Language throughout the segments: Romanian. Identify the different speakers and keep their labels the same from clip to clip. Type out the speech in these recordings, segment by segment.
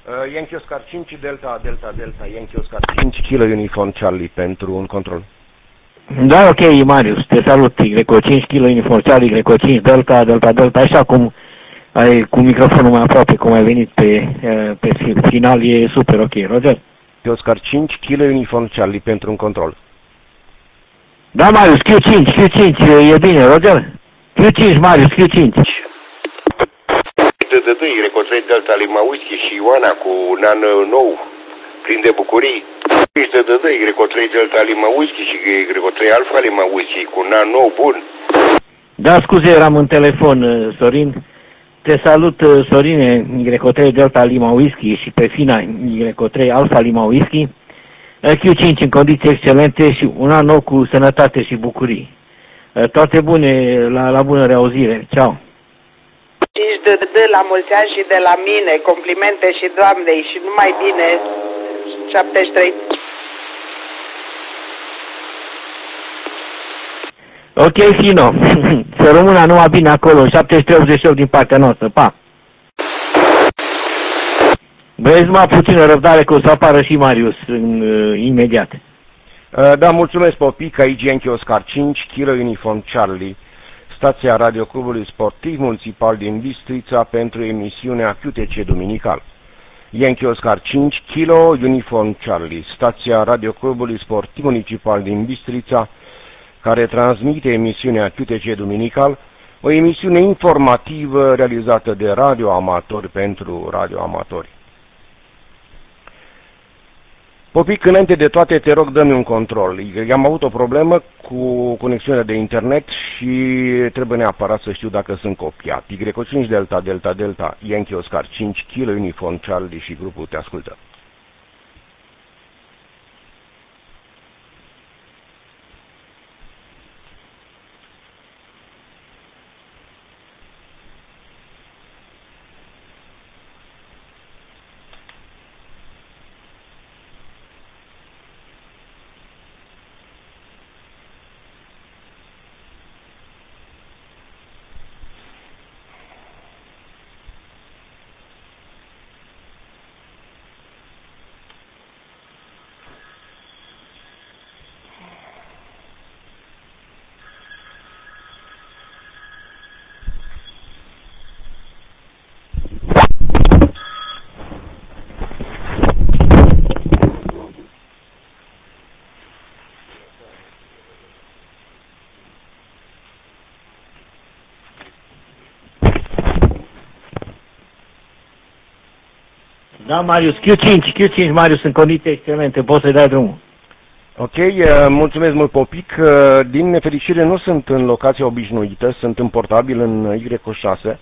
Speaker 1: Yankee Oscar 5, Delta, Yankee Oscar 5, Kilo Uniform Charlie pentru un control.
Speaker 2: Da, ok, Marius, te salut, Greco 5 kg Uniform Charlie, Greco 5, Delta, așa cum ai cu microfonul mai aproape, cum ai venit pe final, e super ok, Roger?
Speaker 1: Oscar 5, Kilo Uniform Charlie pentru un control.
Speaker 2: Da, Marius, Q5, e bine, Roger? Q5, Marius, Q5.
Speaker 3: Greco 3 Delta Lima Whisky și Ioana cu un an nou, plin de bucurii. Greco 3 Delta Lima Whisky și Greco 3 Alpha Lima Whisky cu un an nou bun.
Speaker 2: Da, scuze, eram în telefon, Sorin. Te salut, Sorine, Greco 3 Delta Lima Whisky și pe Fina, Greco 3 Alpha Lima Whisky. Q5 în condiții excelente și un an nou cu sănătate și bucurii. Toate bune, la bună reauzire. Ceau!
Speaker 4: 5 de la mulți ani și de la mine, complimente și doamnei și numai bine, 73.
Speaker 2: Ok, Fino, să rămână numai bine acolo, 73-88 din partea noastră, pa! Băieți, mai puțină răbdare că o să apară și Marius imediat.
Speaker 1: Da, mulțumesc, Popic, aici Yankee Oscar 5, Kilo Uniform Charlie, stația Radioclubului Sportiv Municipal din Bistrița pentru emisiunea QTC Duminical. Yankee Oscar 5, Kilo Uniform Charlie, stația Radioclubului Sportiv Municipal din Bistrița, care transmite emisiunea QTC Duminical, o emisiune informativă realizată de radioamatori pentru radioamatori. Popic, înainte de toate, te rog, dă-mi un control. Am avut o problemă cu conexiunea de internet și trebuie neapărat să știu dacă sunt copiat. Greco 5 Delta, Yankee Oscar 5, Kilo Uniform Charlie și grupul te ascultă.
Speaker 2: Da, Marius, Q5, Marius, în condiții excelente, poți să-i dai drumul.
Speaker 1: Ok, mulțumesc mult, Popic. Din nefericire nu sunt în locația obișnuită, sunt în portabil în Y6.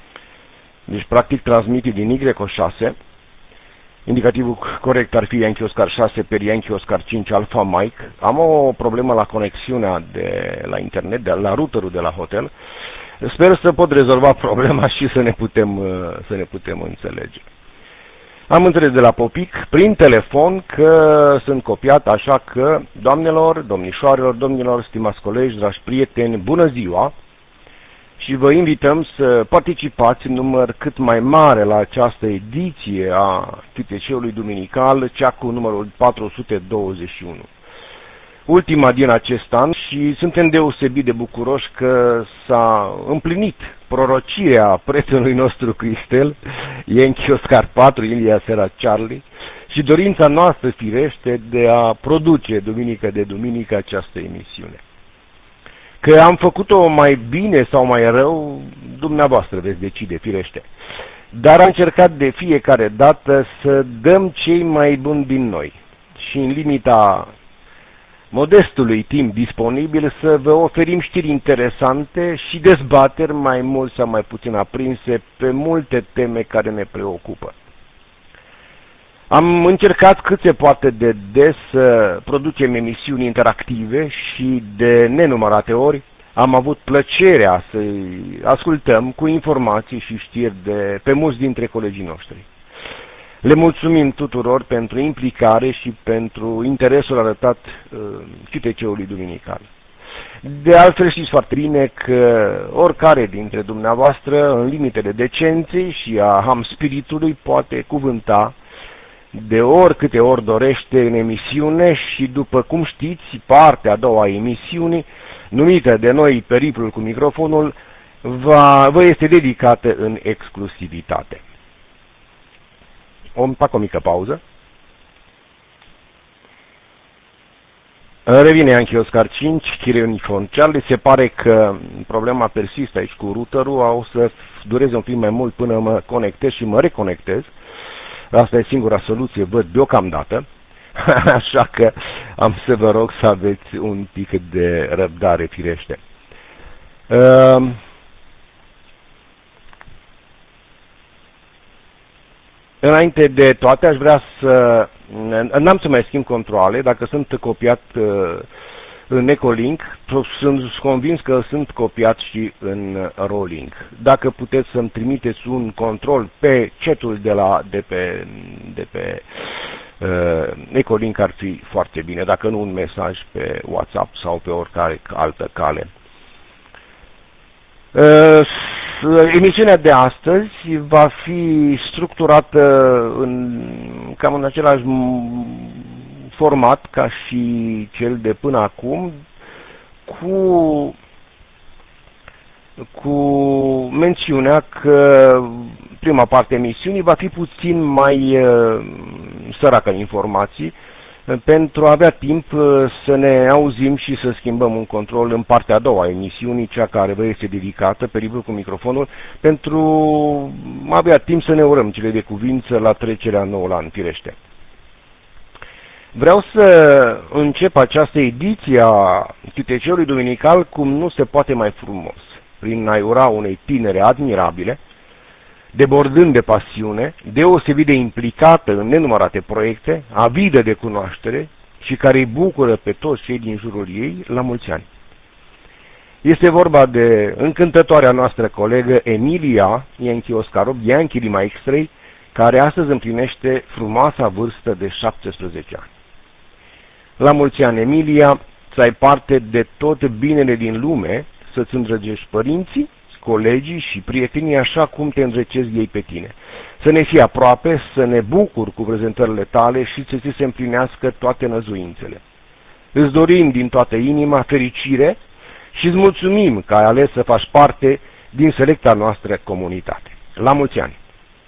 Speaker 1: Deci, practic, transmit din Y6. Indicativul corect ar fi Yankee Oscar 6 per Yankee Oscar 5 Alpha Mike. Am o problemă la conexiunea la internet, la routerul de la hotel. Sper să pot rezolva problema și să ne putem înțelege. Am înțeles de la Popic, prin telefon, că sunt copiat, așa că, doamnelor, domnișoarelor, domnilor, stimați colegi, dragi prieteni, bună ziua! Și vă invităm să participați în număr cât mai mare la această ediție a QTC-ului Duminical, cea cu numărul 421. Ultima din acest an și suntem deosebit de bucuroși că s-a împlinit prorocirea prietenului nostru Cristel, Yankee Oscar 4, Ilia Sera Charlie, și dorința noastră firește de a produce duminică de duminică această emisiune. Că am făcut-o mai bine sau mai rău, dumneavoastră veți decide, firește. Dar am încercat de fiecare dată să dăm cei mai buni din noi și în limita modestului timp disponibil să vă oferim știri interesante și dezbateri mai mult sau mai puțin aprinse pe multe teme care ne preocupă. Am încercat cât se poate de des să producem emisiuni interactive și de nenumărate ori am avut plăcerea să ascultăm cu informații și știri pe mulți dintre colegii noștri. Le mulțumim tuturor pentru implicare și pentru interesul arătat QTC-ului Duminical. De altfel știți foarte bine că oricare dintre dumneavoastră, în limitele decenței și a ham spiritului, poate cuvânta de oricâte ori dorește în emisiune și, după cum știți, partea a doua a emisiunii, numită de noi Periplul cu microfonul, vă este dedicată în exclusivitate. Fac o mică pauză. Revine Yankee Oscar 5, Kilo Uniform Charlie. Se pare că problema persistă aici cu routerul, o să dureze un pic mai mult până mă conectez și mă reconectez. Asta e singura soluție, văd deocamdată, așa că am să vă rog să aveți un pic de răbdare, firește. Înainte de toate, aș vrea să... N-am să mai schimb controle, dacă sunt copiat în Ecolink, sunt convins că sunt copiat și în Rolling. Dacă puteți să-mi trimiteți un control pe chat-ul de pe Ecolink, ar fi foarte bine, dacă nu un mesaj pe WhatsApp sau pe oricare altă cale. Emisiunea de astăzi va fi structurată cam în același format ca și cel de până acum, cu mențiunea că prima parte a emisiunii va fi puțin mai săracă în informații, pentru a avea timp să ne auzim și să schimbăm un control în partea a doua a emisiunii, cea care vă este dedicată, Periplul cu microfonul, pentru a avea timp să ne urăm cele de cuvință la trecerea nouă la an, firește. Vreau să încep această ediție a Câtecelului Duminical cum nu se poate mai frumos, prin a-i ura unei tinere admirabile, debordând de pasiune, deosebit de implicată în nenumărate proiecte, avidă de cunoaștere și care îi bucură pe toți cei din jurul ei, la mulți ani. Este vorba de încântătoarea noastră colegă Emilia Yankee Oscarov, Yankee Lima X3, care astăzi împlinește frumoasa vârstă de 17 ani. La mulți ani, Emilia, să ai parte de tot binele din lume, să-ți îndrăgești părinții, colegii și prietenii așa cum te îndrăcezi ei pe tine. Să ne fie aproape, să ne bucuri cu prezentările tale și să ți se împlinească toate năzuințele. Îți dorim din toată inima fericire și îți mulțumim că ai ales să faci parte din selecta noastră comunitate. La mulți ani!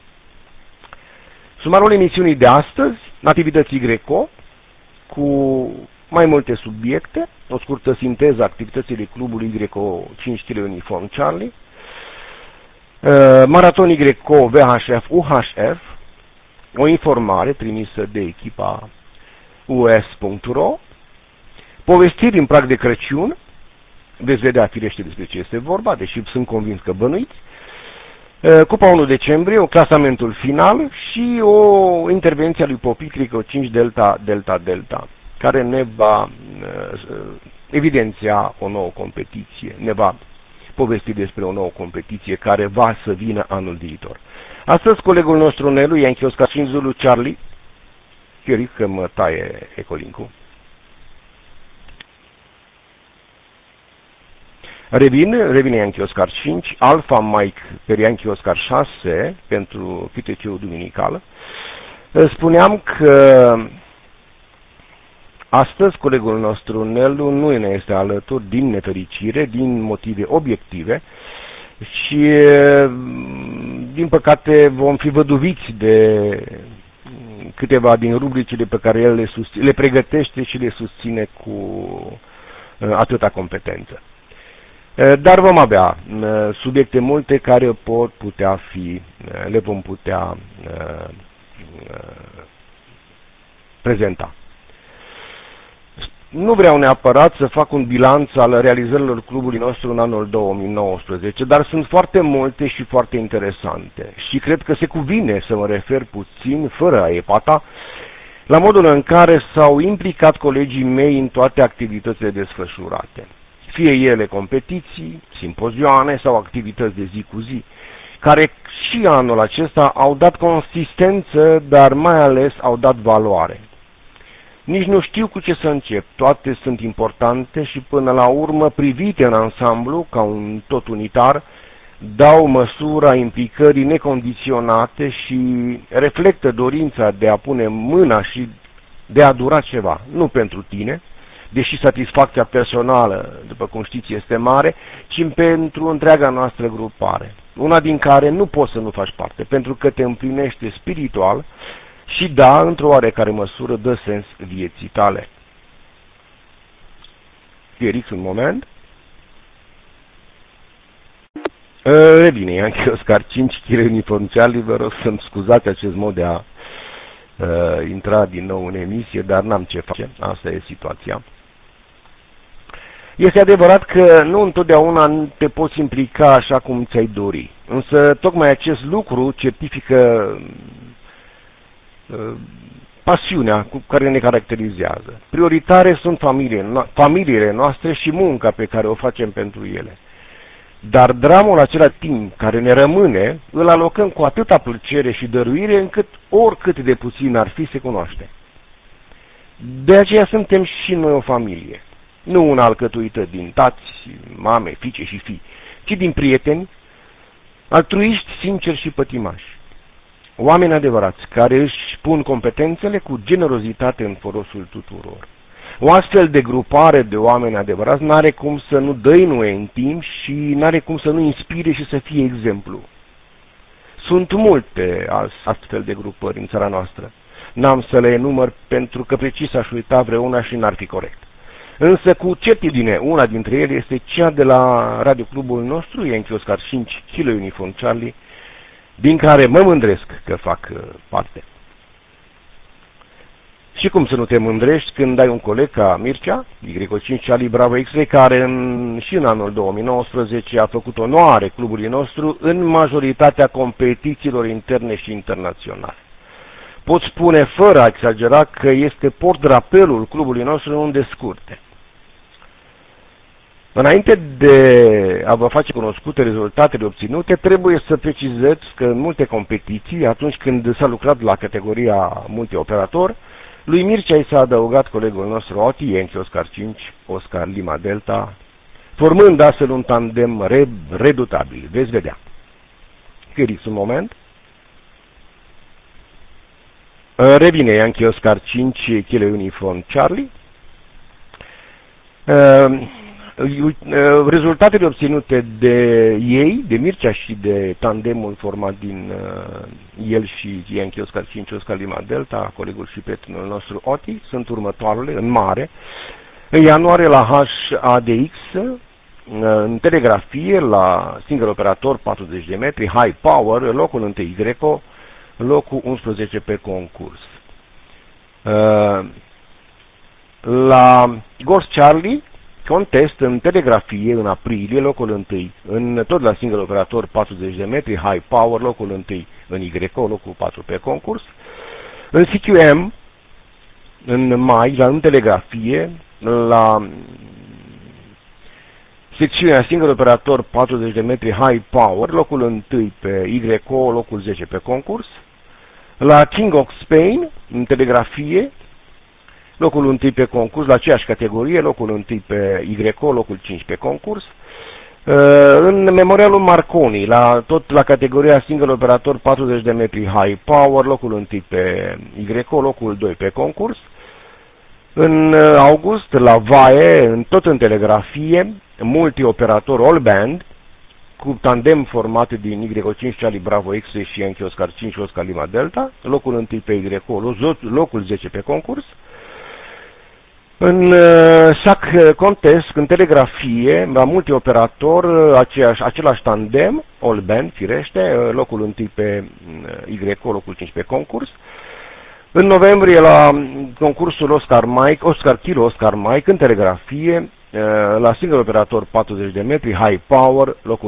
Speaker 1: Sumarul emisiunii de astăzi, activității Greco, cu mai multe subiecte, o scurtă sinteză a activității clubului Greco 5 Kilo Uniform Charlie, Maraton Greco VHF UHF, o informare trimisă de echipa us.ro, povestiri în prag de Crăciun, veți vedea firește despre ce este vorba, deși sunt convins că bănuiți, Cupa 1 decembrie, clasamentul final și o intervenție a lui Popic Greco 5 Delta, care ne va evidenția o nouă competiție, ne va povesti despre o nouă competiție care va să vină anul viitor. Astăzi, colegul nostru Nelu, Yankee Oscar 5 Zulu Charlie, chiar că mă taie Ecolink-ul. Revine Yankee Oscar 5, Alpha Mike pe Yankee Oscar 6 pentru QTC-ul duminical. Spuneam că astăzi colegul nostru Nelu nu ne este alături din nefericire, din motive obiective și din păcate vom fi văduviți de câteva din rubricile pe care el le pregătește și le susține cu atâta competență. Dar vom avea subiecte multe care le vom putea prezenta. Nu vreau neapărat să fac un bilanț al realizărilor clubului nostru în anul 2019, dar sunt foarte multe și foarte interesante și cred că se cuvine să mă refer puțin, fără a epata, la modul în care s-au implicat colegii mei în toate activitățile desfășurate. Fie ele competiții, simpozioane sau activități de zi cu zi, care și anul acesta au dat consistență, dar mai ales au dat valoare. Nici nu știu cu ce să încep. Toate sunt importante și până la urmă, privite în ansamblu, ca un tot unitar, dau măsura implicării necondiționate și reflectă dorința de a pune mâna și de a dura ceva. Nu pentru tine, deși satisfacția personală, după cum știți, este mare, ci pentru întreaga noastră grupare. Una din care nu poți să nu faci parte, pentru că te împlinește spiritual și, da, într-o oarecare măsură, dă sens vieții tale. Fierix, un moment. Revine, Ianchi Oscar, 5 kg uniformciali, vă rog să-mi scuzați acest mod de a intra din nou în emisie, dar n-am ce face, asta e situația. Este adevărat că nu întotdeauna te poți implica așa cum ți-ai dori, însă tocmai acest lucru certifică pasiunea cu care ne caracterizează. Prioritare sunt familiile noastre și munca pe care o facem pentru ele. Dar dramul acela timp care ne rămâne, îl alocăm cu atâta plăcere și dăruire încât oricât de puțin ar fi se cunoaște. De aceea suntem și noi o familie. Nu una alcătuită din tați, mame, fiice și fii, ci din prieteni, altruiști, sinceri și pătimași. Oameni adevărați, care își pun competențele cu generozitate în folosul tuturor. O astfel de grupare de oameni adevărați n-are cum să nu dăinuie în timp și n-are cum să nu inspire și să fie exemplu. Sunt multe astfel de grupări în țara noastră. N-am să le enumăr pentru că precis aș uita vreuna și n-ar fi corect. Însă cu certitudine una dintre ele este cea de la radioclubul nostru, Ianchi Oscar 5 kg Uniform Charlie, din care mă mândresc că fac parte. Și cum să nu te mândrești când ai un coleg ca Mircea, Y5 Charlie Bravo X-Ray, care și în anul 2019 a făcut onoare clubului nostru în majoritatea competițiilor interne și internaționale. Pot spune fără a exagera că este portdrapelul clubului nostru în unde scurte. Înainte de a vă face cunoscute rezultatele obținute, trebuie să precizez că în multe competiții, atunci când s-a lucrat la categoria multioperator, lui Mircea i s-a adăugat colegul nostru Oti, Ianchi Oscar 5, Oscar Lima Delta, formând astfel un tandem redutabil. Veți vedea. Fierix, un moment. Revine Ianchi Oscar 5 kg Uniform Charlie. Rezultatele obținute de ei, de Mircea și de tandemul format din el și Ianchi Oscar 5, Oscar Lima Delta, colegul și prietenul nostru Oti, sunt următoarele, în mare. În ianuarie la HADX, în telegrafie, la single operator 40 de metri, high power, locul 1 Y, locul 11 pe concurs. La Ghost Charlie, contest în telegrafie în aprilie, locul 1, tot la single operator 40 de metri, high power, locul 1 în Y, locul 4 pe concurs. În CQM, în mai, în telegrafie, la secțiunea single operator 40 de metri, high power, locul 1 pe Y, locul 10 pe concurs. La King of Spain, în telegrafie, locul 1 pe concurs, la aceeași categorie, locul 1 pe Y, locul 5 pe concurs. În memorialul Marconi, tot la categoria single operator 40 de metri high power, locul 1 pe Y, locul 2 pe concurs. În august, la VAE, tot în telegrafie, multi-operator all band, cu tandem format din Y5 Charlie Bravo X și Yankee Oscar 5 Oscar Lima Delta, locul 1 pe Y, locul 10 pe concurs. În SAC contest, în telegrafie, la multioperator, același tandem, all band, firește, locul 1 pe Y, locul 5 pe concurs. În noiembrie, la concursul Oscar Kilo Oscar Mike, în telegrafie, la single operator 40 de metri, high power, locul